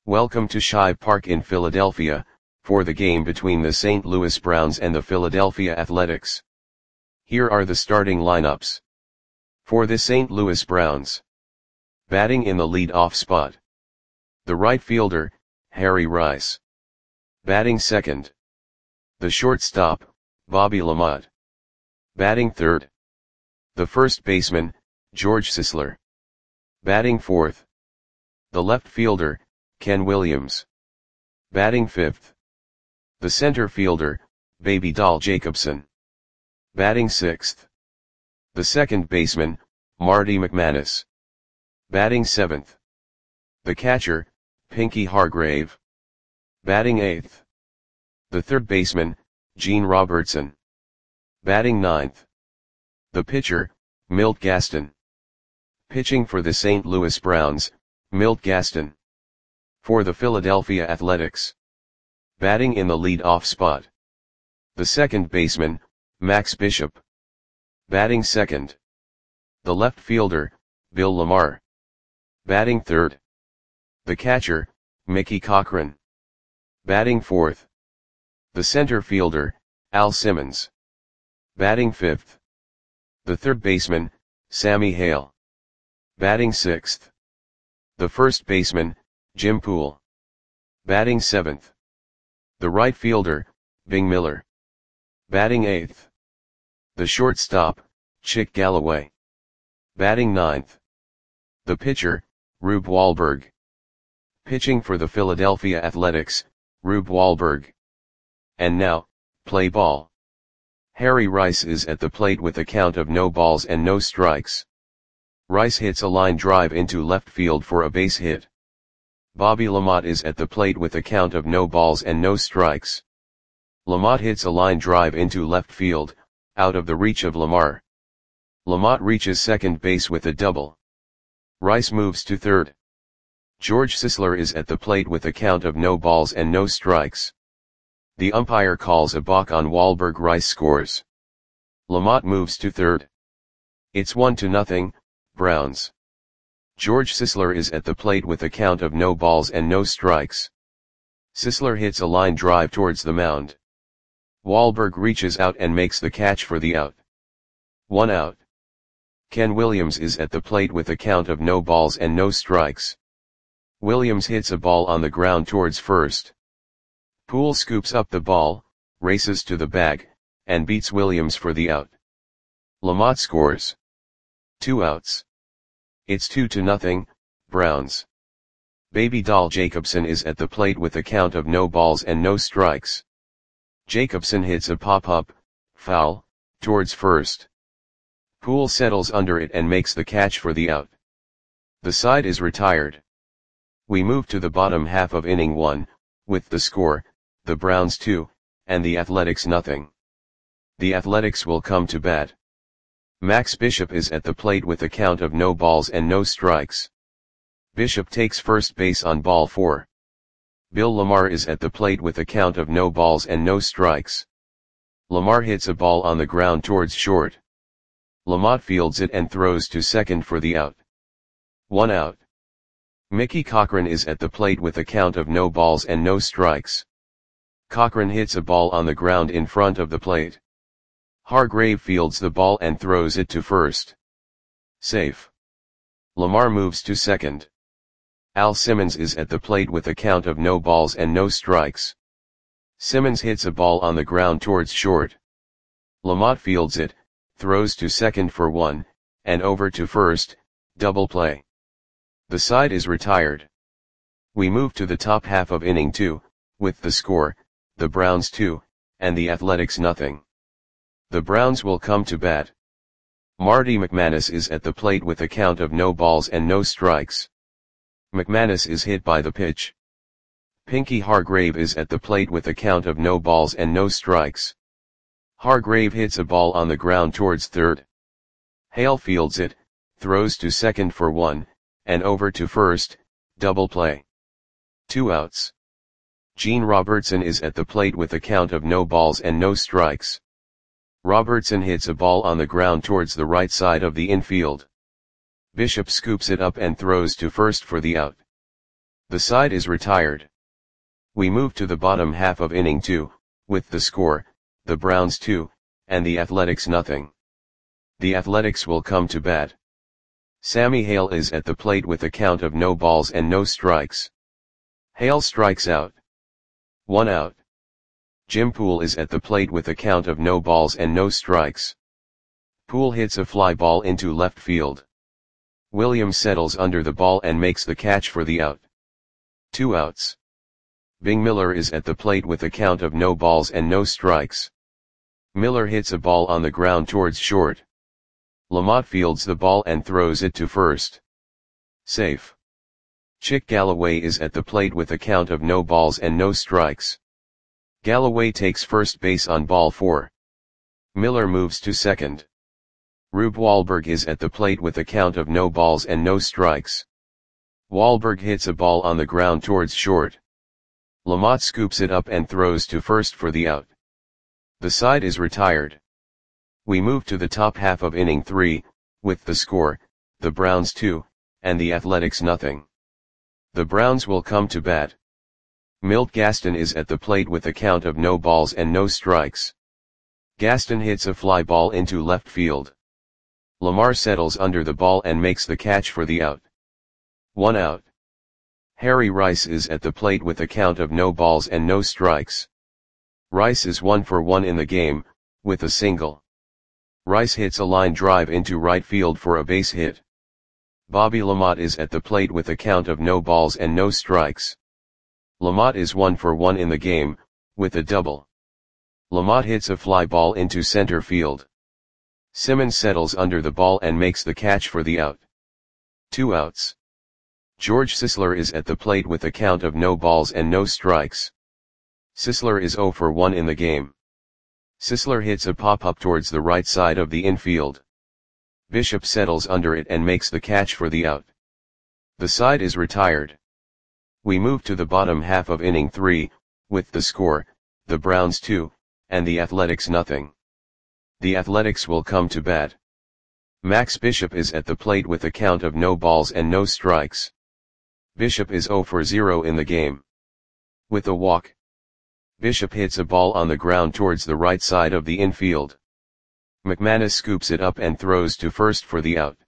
Welcome to Shive Park in Philadelphia, for the game between the St. Louis Browns and the Philadelphia Athletics. Here are the starting lineups. For the St. Louis Browns. Batting in the lead-off spot. The right fielder, Harry Rice. Batting second. The shortstop, Bobby LaMotte. Batting third. The first baseman, George Sisler. Batting fourth. The left fielder, Ken Williams. Batting fifth. The center fielder, Baby Doll Jacobson. Batting sixth. The second baseman, Marty McManus. Batting seventh. The catcher, Pinky Hargrave. Batting eighth. The third baseman, Gene Robertson. Batting ninth. The pitcher, Milt Gaston. Pitching for the St. Louis Browns, Milt Gaston. For the Philadelphia Athletics. Batting in the lead-off spot. The second baseman, Max Bishop. Batting second. The left fielder, Bill Lamar. Batting third. The catcher, Mickey Cochrane. Batting fourth. The center fielder, Al Simmons. Batting fifth. The third baseman, Sammy Hale. Batting sixth. The first baseman, Jim Poole. Batting seventh. The right fielder, Bing Miller. Batting eighth. The shortstop, Chick Galloway. Batting ninth. The pitcher, Rube Wahlberg. Pitching for the Philadelphia Athletics, Rube Wahlberg. And now, play ball. Harry Rice is at the plate with a count of no balls and no strikes. Rice hits a line drive into left field for a base hit. Bobby LaMotte is at the plate with a count of no balls and no strikes. LaMotte hits a line drive into left field, out of the reach of Lamar. LaMotte reaches second base with a double. Rice moves to third. George Sisler is at the plate with a count of no balls and no strikes. The umpire calls a balk on Wahlberg. Rice scores. LaMotte moves to third. It's 1-0, Browns. George Sisler is at the plate with a count of no balls and no strikes. Sisler hits a line drive towards the mound. Wahlberg reaches out and makes the catch for the out. 1 out. Ken Williams is at the plate with a count of no balls and no strikes. Williams hits a ball on the ground towards first. Poole scoops up the ball, races to the bag, and beats Williams for the out. LaMotte scores. 2 outs. It's 2-0, Browns. Baby Doll Jacobson is at the plate with a count of no balls and no strikes. Jacobson hits a pop-up, foul, towards first. Poole settles under it and makes the catch for the out. The side is retired. We move to the bottom half of inning 1, with the score, the Browns 2, and the Athletics 0. The Athletics will come to bat. Max Bishop is at the plate with a count of no balls and no strikes. Bishop takes first base on ball 4. Bill Lamar is at the plate with a count of no balls and no strikes. Lamar hits a ball on the ground towards short. LaMotte fields it and throws to second for the out. 1 out. Mickey Cochrane is at the plate with a count of no balls and no strikes. Cochrane hits a ball on the ground in front of the plate. Hargrave fields the ball and throws it to first. Safe. Lamar moves to second. Al Simmons is at the plate with a count of no balls and no strikes. Simmons hits a ball on the ground towards short. LaMotte fields it, throws to second for 1, and over to first, double play. The side is retired. We move to the top half of inning 2, with the score, the Browns 2, and the Athletics 0. The Browns will come to bat. Marty McManus is at the plate with a count of no balls and no strikes. McManus is hit by the pitch. Pinky Hargrave is at the plate with a count of no balls and no strikes. Hargrave hits a ball on the ground towards third. Hale fields it, throws to second for 1, and over to first, double play. 2 outs. Gene Robertson is at the plate with a count of no balls and no strikes. Robertson hits a ball on the ground towards the right side of the infield. Bishop scoops it up and throws to first for the out. The side is retired. We move to the bottom half of inning 2, with the score, the Browns 2, and the Athletics nothing. The Athletics will come to bat. Sammy Hale is at the plate with a count of no balls and no strikes. Hale strikes out. 1 out. Jim Poole is at the plate with a count of no balls and no strikes. Poole hits a fly ball into left field. Williams settles under the ball and makes the catch for the out. 2 outs. Bing Miller is at the plate with a count of no balls and no strikes. Miller hits a ball on the ground towards short. Lamont fields the ball and throws it to first. Safe. Chick Galloway is at the plate with a count of no balls and no strikes. Galloway takes first base on ball 4. Miller moves to second. Rube Wahlberg is at the plate with a count of no balls and no strikes. Wahlberg hits a ball on the ground towards short. Lamont scoops it up and throws to first for the out. The side is retired. We move to the top half of inning 3, with the score, the Browns 2, and the Athletics nothing. The Browns will come to bat. Milt Gaston is at the plate with a count of no balls and no strikes. Gaston hits a fly ball into left field. Lamar settles under the ball and makes the catch for the out. 1 out. Harry Rice is at the plate with a count of no balls and no strikes. Rice is 1 for 1 in the game, with a single. Rice hits a line drive into right field for a base hit. Bobby Lamont is at the plate with a count of no balls and no strikes. Lamont is 1 for 1 in the game, with a double. Lamont hits a fly ball into center field. Simmons settles under the ball and makes the catch for the out. 2 outs. George Sisler is at the plate with a count of no balls and no strikes. Sisler is 0 for 1 in the game. Sisler hits a pop-up towards the right side of the infield. Bishop settles under it and makes the catch for the out. The side is retired. We move to the bottom half of inning 3, with the score, the Browns 2, and the Athletics nothing. The Athletics will come to bat. Max Bishop is at the plate with a count of no balls and no strikes. Bishop is 0 for 0 in the game. With a walk. Bishop hits a ball on the ground towards the right side of the infield. McManus scoops it up and throws to first for the out.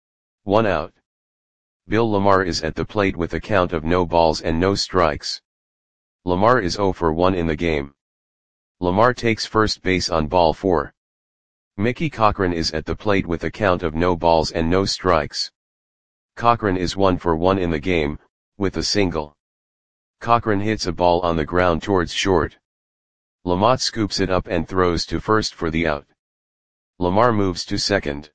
1 out. Bill Lamar is at the plate with a count of no balls and no strikes. Lamar is 0 for 1 in the game. Lamar takes first base on ball 4. Mickey Cochran is at the plate with a count of no balls and no strikes. Cochran is 1 for 1 in the game, with a single. Cochran hits a ball on the ground towards short. Lamont scoops it up and throws to first for the out. Lamar moves to second.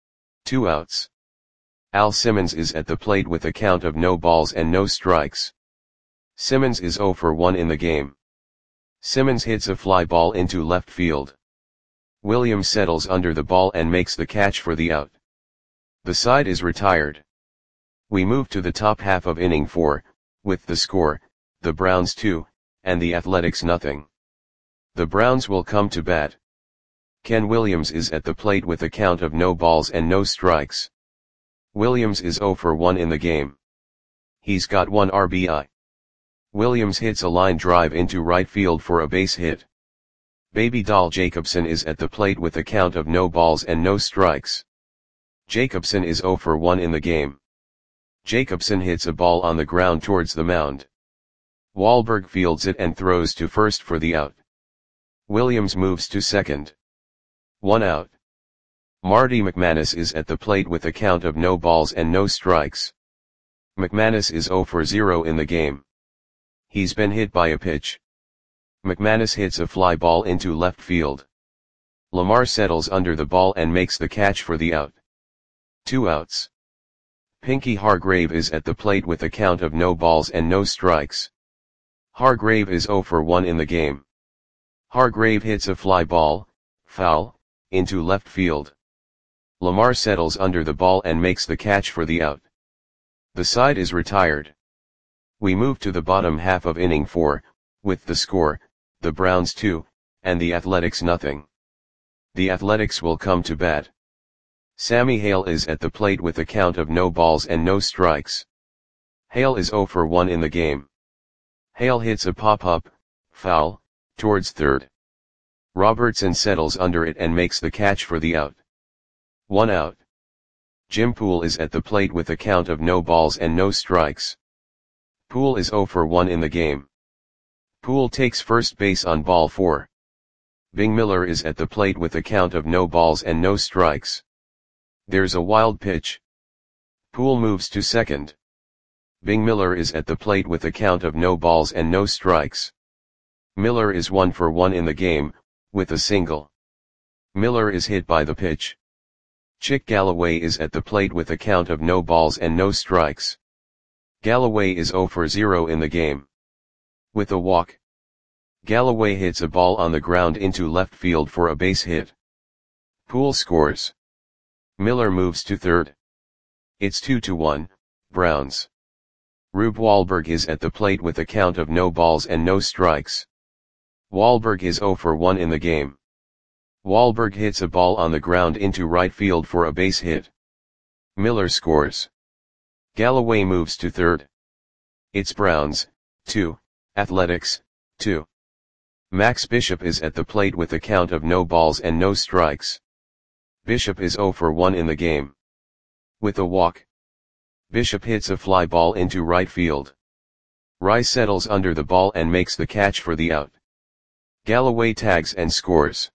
2 outs. Al Simmons is at the plate with a count of no balls and no strikes. Simmons is 0 for 1 in the game. Simmons hits a fly ball into left field. Williams settles under the ball and makes the catch for the out. The side is retired. We move to the top half of inning 4, with the score, the Browns 2, and the Athletics nothing. The Browns will come to bat. Ken Williams is at the plate with a count of no balls and no strikes. Williams is 0 for 1 in the game. He's got 1 RBI. Williams hits a line drive into right field for a base hit. Baby Doll Jacobson is at the plate with a count of no balls and no strikes. Jacobson is 0 for 1 in the game. Jacobson hits a ball on the ground towards the mound. Wahlberg fields it and throws to first for the out. Williams moves to second. 1 out. Marty McManus is at the plate with a count of no balls and no strikes. McManus is 0 for 0 in the game. He's been hit by a pitch. McManus hits a fly ball into left field. Lamar settles under the ball and makes the catch for the out. 2 outs. Pinky Hargrave is at the plate with a count of no balls and no strikes. Hargrave is 0 for 1 in the game. Hargrave hits a fly ball, foul, into left field. Lamar settles under the ball and makes the catch for the out. The side is retired. We move to the bottom half of inning 4, with the score, the Browns 2, and the Athletics nothing. The Athletics will come to bat. Sammy Hale is at the plate with a count of no balls and no strikes. Hale is 0 for 1 in the game. Hale hits a pop-up, foul, towards third. Robertson settles under it and makes the catch for the out. 1 out. Jim Poole is at the plate with a count of no balls and no strikes. Poole is 0 for 1 in the game. Poole takes first base on ball 4. Bing Miller is at the plate with a count of no balls and no strikes. There's a wild pitch. Poole moves to second. Bing Miller is at the plate with a count of no balls and no strikes. Miller is 1 for 1 in the game, with a single. Miller is hit by the pitch. Chick Galloway is at the plate with a count of no balls and no strikes. Galloway is 0 for 0 in the game. With a walk. Galloway hits a ball on the ground into left field for a base hit. Poole scores. Miller moves to third. It's 2-1, Browns. Rube Wahlberg is at the plate with a count of no balls and no strikes. Wahlberg is 0 for 1 in the game. Wahlberg hits a ball on the ground into right field for a base hit. Miller scores. Galloway moves to third. It's Browns, 2, Athletics, 2. Max Bishop is at the plate with a count of no balls and no strikes. Bishop is 0 for 1 in the game. With a walk. Bishop hits a fly ball into right field. Rice settles under the ball and makes the catch for the out. Galloway tags and scores.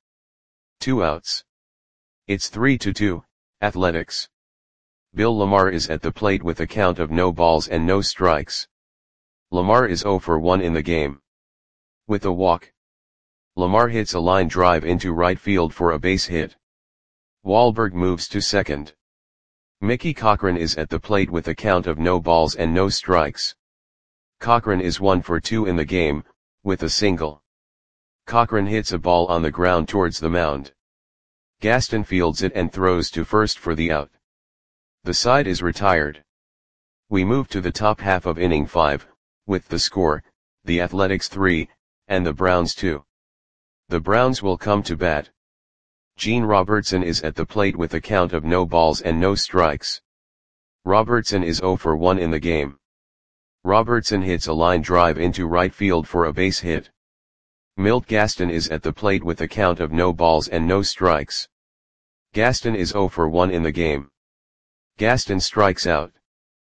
2 outs. It's 3-2, Athletics. Bill Lamar is at the plate with a count of no balls and no strikes. Lamar is 0 for 1 in the game. With a walk. Lamar hits a line drive into right field for a base hit. Wahlberg moves to second. Mickey Cochrane is at the plate with a count of no balls and no strikes. Cochrane is 1 for 2 in the game, with a single. Cochrane hits a ball on the ground towards the mound. Gaston fields it and throws to first for the out. The side is retired. We move to the top half of inning 5, with the score, the Athletics 3, and the Browns 2. The Browns will come to bat. Gene Robertson is at the plate with a count of no balls and no strikes. Robertson is 0 for 1 in the game. Robertson hits a line drive into right field for a base hit. Milt Gaston is at the plate with a count of no balls and no strikes. Gaston is 0 for 1 in the game. Gaston strikes out.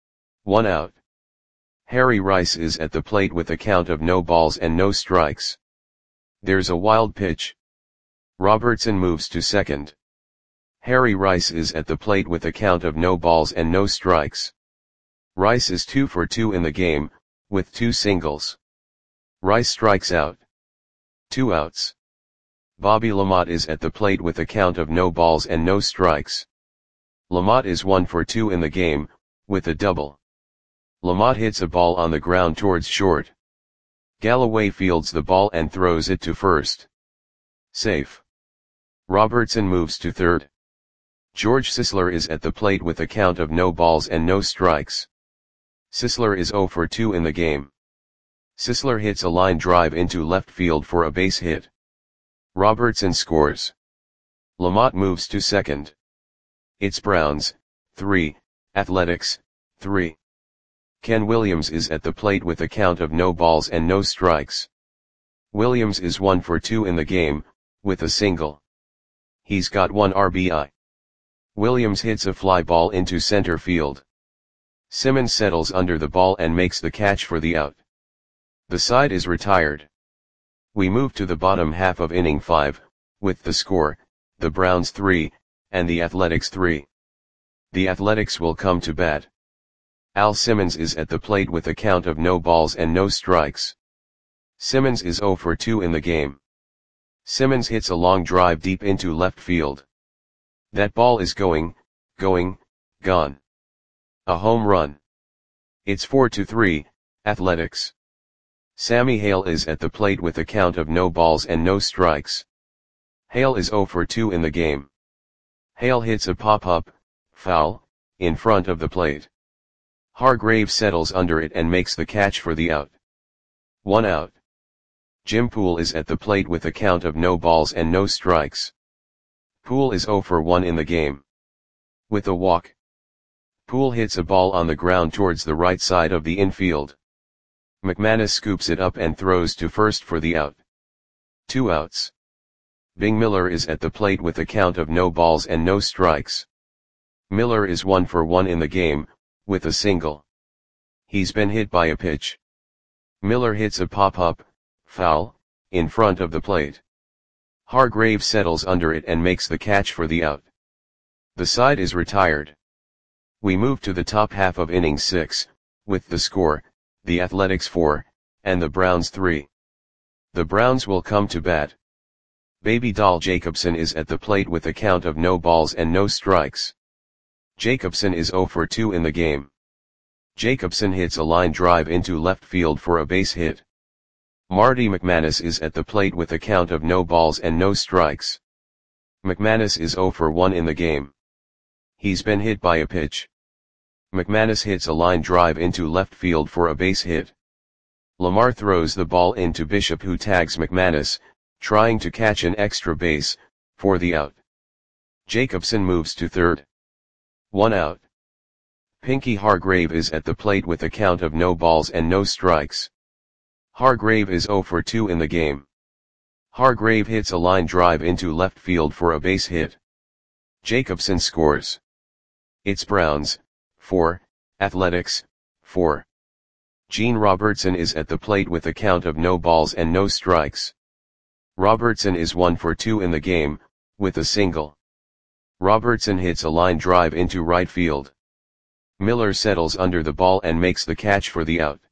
1 out. Harry Rice is at the plate with a count of no balls and no strikes. There's a wild pitch. Robertson moves to second. Harry Rice is at the plate with a count of no balls and no strikes. Rice is 2 for 2 in the game, with 2 singles. Rice strikes out. 2 outs. Bobby LaMotte is at the plate with a count of no balls and no strikes. LaMotte is 1 for 2 in the game, with a double. LaMotte hits a ball on the ground towards short. Galloway fields the ball and throws it to first. Safe. Robertson moves to third. George Sisler is at the plate with a count of no balls and no strikes. Sisler is 0 for 2 in the game. Sisler hits a line drive into left field for a base hit. Robertson scores. LaMotte moves to second. It's Browns, 3, Athletics, 3. Ken Williams is at the plate with a count of no balls and no strikes. Williams is 1 for 2 in the game, with a single. He's got 1 RBI. Williams hits a fly ball into center field. Simmons settles under the ball and makes the catch for the out. The side is retired. We move to the bottom half of inning 5, with the score, the Browns 3, and the Athletics 3. The Athletics will come to bat. Al Simmons is at the plate with a count of no balls and no strikes. Simmons is 0 for 2 in the game. Simmons hits a long drive deep into left field. That ball is going, gone. A home run. It's 4-3, Athletics. Sammy Hale is at the plate with a count of no balls and no strikes. Hale is 0 for 2 in the game. Hale hits a pop-up, foul, in front of the plate. Hargrave settles under it and makes the catch for the out. 1 out. Jim Poole is at the plate with a count of no balls and no strikes. Poole is 0 for 1 in the game. With a walk. Poole hits a ball on the ground towards the right side of the infield. McManus scoops it up and throws to first for the out. 2 outs. Bing Miller is at the plate with a count of no balls and no strikes. Miller is 1 for 1 in the game, with a single. He's been hit by a pitch. Miller hits a pop-up, foul, in front of the plate. Hargrave settles under it and makes the catch for the out. The side is retired. We move to the top half of inning 6, with the score, the Athletics 4, and the Browns 3. The Browns will come to bat. Baby Doll Jacobson is at the plate with a count of no balls and no strikes. Jacobson is 0 for 2 in the game. Jacobson hits a line drive into left field for a base hit. Marty McManus is at the plate with a count of no balls and no strikes. McManus is 0 for 1 in the game. He's been hit by a pitch. McManus hits a line drive into left field for a base hit. Lamar throws the ball into Bishop, who tags McManus, trying to catch an extra base, for the out. Jacobson moves to third. 1 out. Pinky Hargrave is at the plate with a count of no balls and no strikes. Hargrave is 0 for 2 in the game. Hargrave hits a line drive into left field for a base hit. Jacobson scores. It's Browns, 4, Athletics, 4. Gene Robertson is at the plate with a count of no balls and no strikes. Robertson is 1 for 2 in the game, with a single. Robertson hits a line drive into right field. Miller settles under the ball and makes the catch for the out.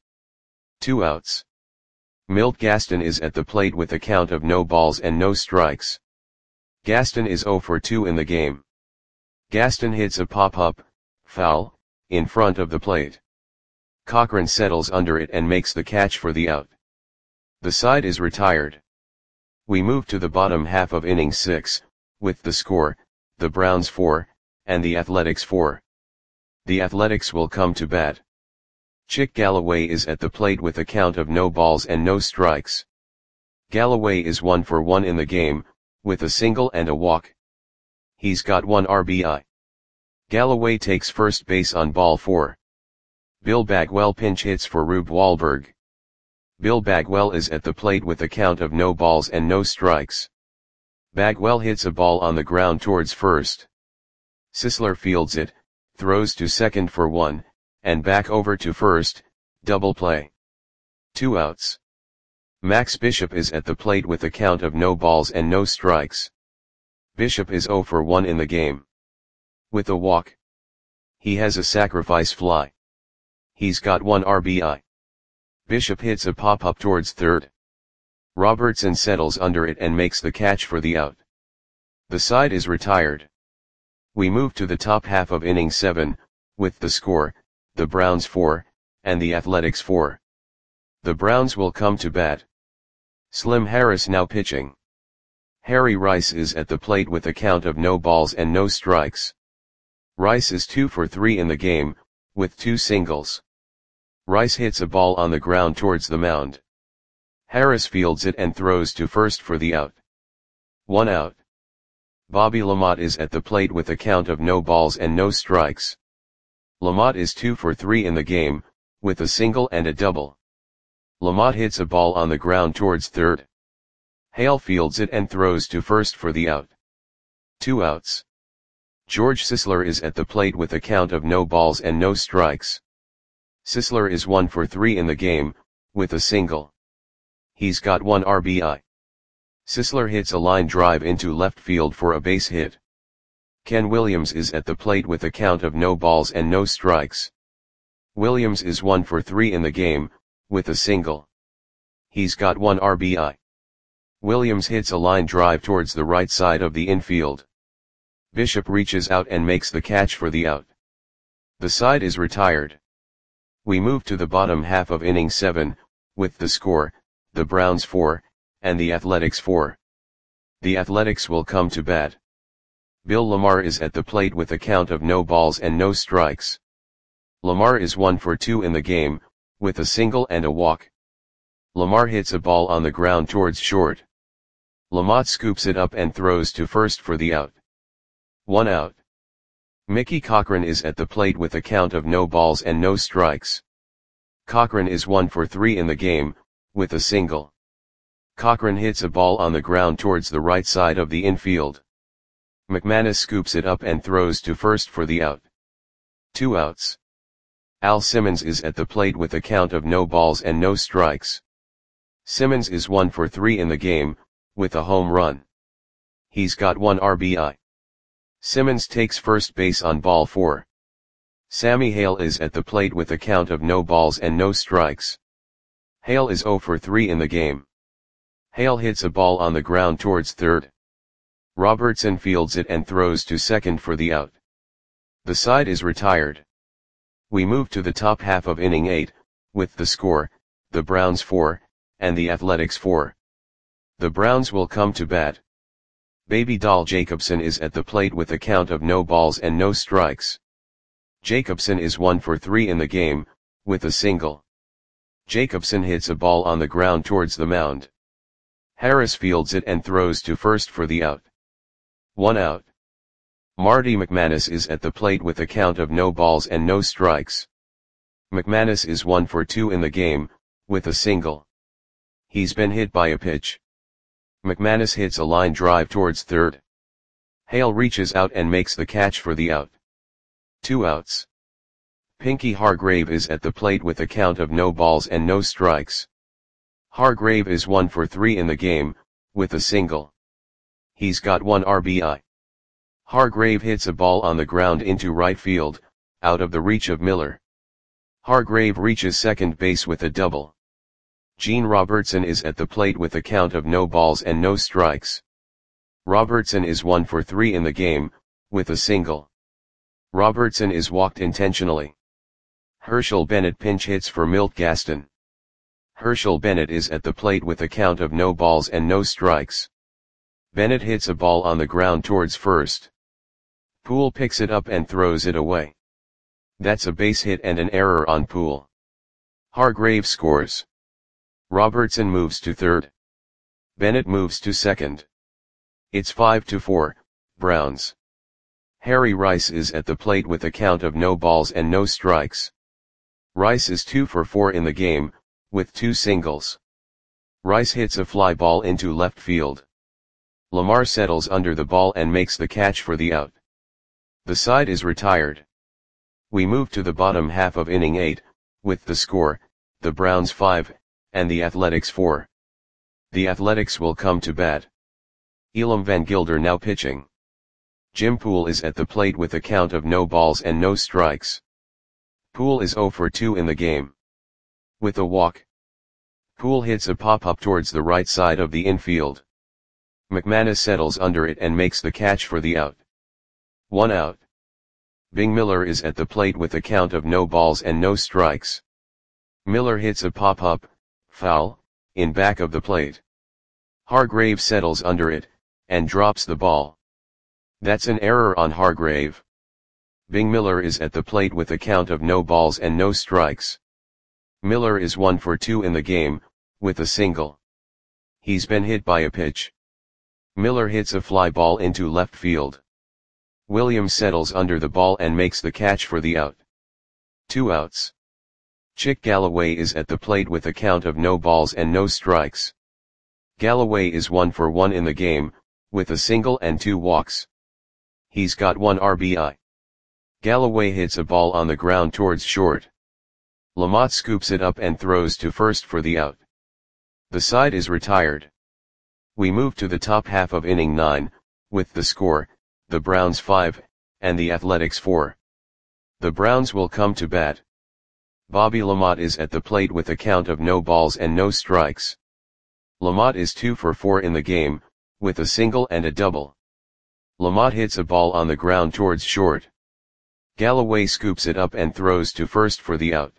2 outs. Milt Gaston is at the plate with a count of no balls and no strikes. Gaston is 0 for 2 in the game. Gaston hits a pop-up, foul, in front of the plate. Cochran settles under it and makes the catch for the out. The side is retired. We move to the bottom half of inning 6, with the score, the Browns 4, and the Athletics 4. The Athletics will come to bat. Chick Galloway is at the plate with a count of no balls and no strikes. Galloway is 1 for 1 in the game, with a single and a walk. He's got 1 RBI. Galloway takes first base on ball 4. Bill Bagwell pinch hits for Rube Wahlberg. Bill Bagwell is at the plate with a count of no balls and no strikes. Bagwell hits a ball on the ground towards first. Sisler fields it, throws to second for 1, and back over to first, double play. 2 outs. Max Bishop is at the plate with a count of no balls and no strikes. Bishop is 0 for 1 in the game. With a walk. He has a sacrifice fly. He's got 1 RBI. Bishop hits a pop-up towards third. Robertson settles under it and makes the catch for the out. The side is retired. We move to the top half of inning 7, with the score, the Browns 4, and the Athletics 4. The Browns will come to bat. Slim Harris now pitching. Harry Rice is at the plate with a count of no balls and no strikes. Rice is 2 for 3 in the game, with 2 singles. Rice hits a ball on the ground towards the mound. Harris fields it and throws to first for the out. 1 out. Bobby Lamotte is at the plate with a count of no balls and no strikes. Lamotte is 2 for 3 in the game, with a single and a double. Lamotte hits a ball on the ground towards third. Hale fields it and throws to first for the out. 2 outs. George Sisler is at the plate with a count of no balls and no strikes. Sisler is 1 for 3 in the game, with a single. He's got 1 RBI. Sisler hits a line drive into left field for a base hit. Ken Williams is at the plate with a count of no balls and no strikes. Williams is 1 for 3 in the game, with a single. He's got 1 RBI. Williams hits a line drive towards the right side of the infield. Bishop reaches out and makes the catch for the out. The side is retired. We move to the bottom half of inning 7, with the score, the Browns 4, and the Athletics 4. The Athletics will come to bat. Bill Lamar is at the plate with a count of no balls and no strikes. Lamar is 1 for 2 in the game, with a single and a walk. Lamar hits a ball on the ground towards short. Lamotte scoops it up and throws to first for the out. 1 out. Mickey Cochran is at the plate with a count of no balls and no strikes. Cochran is 1 for 3 in the game, with a single. Cochran hits a ball on the ground towards the right side of the infield. McManus scoops it up and throws to first for the out. 2 outs. Al Simmons is at the plate with a count of no balls and no strikes. Simmons is 1 for 3 in the game, with a home run. He's got 1 RBI. Simmons takes first base on ball 4. Sammy Hale is at the plate with a count of no balls and no strikes. Hale is 0 for 3 in the game. Hale hits a ball on the ground towards third. Robertson fields it and throws to second for the out. The side is retired. We move to the top half of inning 8, with the score, the Browns 4, and the Athletics 4. The Browns will come to bat. Baby Doll Jacobson is at the plate with a count of no balls and no strikes. Jacobson is 1 for 3 in the game, with a single. Jacobson hits a ball on the ground towards the mound. Harris fields it and throws to first for the out. 1 out. Marty McManus is at the plate with a count of no balls and no strikes. McManus is 1 for 2 in the game, with a single. He's been hit by a pitch. McManus hits a line drive towards third. Hale reaches out and makes the catch for the out. 2 outs. Pinky Hargrave is at the plate with a count of no balls and no strikes. Hargrave is 1 for 3 in the game, with a single. He's got 1 RBI. Hargrave hits a ball on the ground into right field, out of the reach of Miller. Hargrave reaches second base with a double. Gene Robertson is at the plate with a count of no balls and no strikes. Robertson is 1 for 3 in the game, with a single. Robertson is walked intentionally. Herschel Bennett pinch hits for Milt Gaston. Herschel Bennett is at the plate with a count of no balls and no strikes. Bennett hits a ball on the ground towards first. Poole picks it up and throws it away. That's a base hit and an error on Poole. Hargrave scores. Robertson moves to third. Bennett moves to second. It's 5-4, Browns. Harry Rice is at the plate with a count of no balls and no strikes. Rice is 2 for 4 in the game, with 2 singles. Rice hits a fly ball into left field. Lamar settles under the ball and makes the catch for the out. The side is retired. We move to the bottom half of inning 8, with the score, the Browns 5, and the Athletics 4. The Athletics will come to bat. Elam Van Gilder now pitching. Jim Poole is at the plate with a count of no balls and no strikes. Poole is 0 for 2 in the game. With a walk. Poole hits a pop-up towards the right side of the infield. McManus settles under it and makes the catch for the out. 1 out. Bing Miller is at the plate with a count of no balls and no strikes. Miller hits a pop-up, foul, in back of the plate. Hargrave settles under it, and drops the ball. That's an error on Hargrave. Bing Miller is at the plate with a count of no balls and no strikes. Miller is 1 for 2 in the game, with a single. He's been hit by a pitch. Miller hits a fly ball into left field. Williams settles under the ball and makes the catch for the out. 2 outs. Chick Galloway is at the plate with a count of no balls and no strikes. Galloway is 1 for 1 in the game, with a single and 2 walks. He's got 1 RBI. Galloway hits a ball on the ground towards short. Lamont scoops it up and throws to first for the out. The side is retired. We move to the top half of inning 9, with the score, the Browns 5, and the Athletics 4. The Browns will come to bat. Bobby Lamont is at the plate with a count of no balls and no strikes. Lamont is 2 for 4 in the game, with a single and a double. Lamont hits a ball on the ground towards short. Galloway scoops it up and throws to first for the out.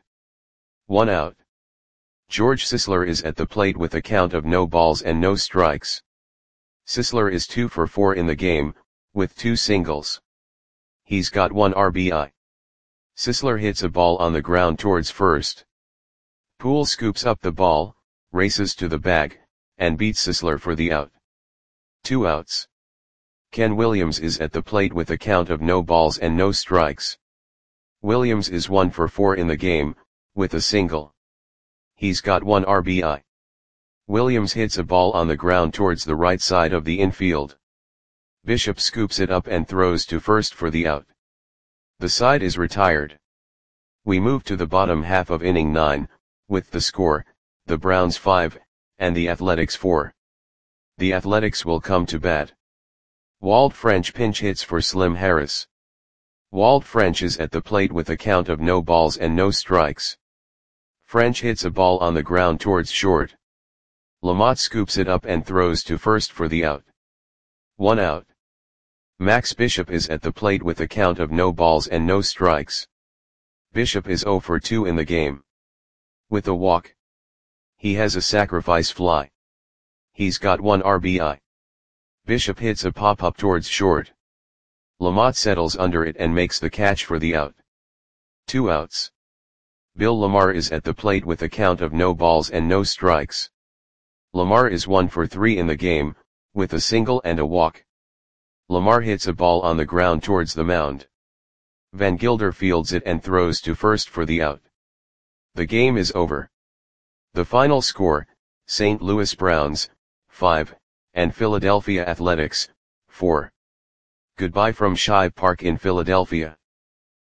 1 out. George Sisler is at the plate with a count of no balls and no strikes. Sisler is 2 for 4 in the game, with 2 singles. He's got 1 RBI. Sisler hits a ball on the ground towards first. Poole scoops up the ball, races to the bag, and beats Sisler for the out. 2 outs. Ken Williams is at the plate with a count of no balls and no strikes. Williams is 1 for 4 in the game, with a single. He's got 1 RBI. Williams hits a ball on the ground towards the right side of the infield. Bishop scoops it up and throws to first for the out. The side is retired. We move to the bottom half of inning 9, with the score, the Browns 5, and the Athletics 4. The Athletics will come to bat. Walt French pinch hits for Slim Harris. Walt French is at the plate with a count of no balls and no strikes. French hits a ball on the ground towards short. Lamont scoops it up and throws to first for the out. 1 out. Max Bishop is at the plate with a count of no balls and no strikes. Bishop is 0 for 2 in the game. With a walk. He has a sacrifice fly. He's got 1 RBI. Bishop hits a pop-up towards short. Lamont settles under it and makes the catch for the out. 2 outs. Bill Lamar is at the plate with a count of no balls and no strikes. Lamar is 1 for 3 in the game, with a single and a walk. Lamar hits a ball on the ground towards the mound. Van Gilder fields it and throws to first for the out. The game is over. The final score, St. Louis Browns, 5, and Philadelphia Athletics, 4. Goodbye from Shibe Park in Philadelphia.